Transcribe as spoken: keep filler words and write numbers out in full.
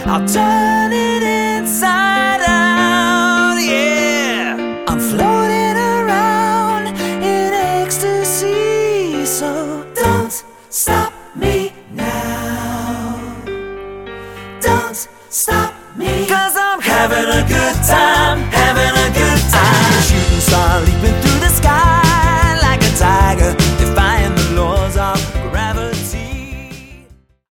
I'll turn it inside out, yeah. I'm floating around in ecstasy, so don't stop me now. Don't stop me, 'cause I'm having a good time.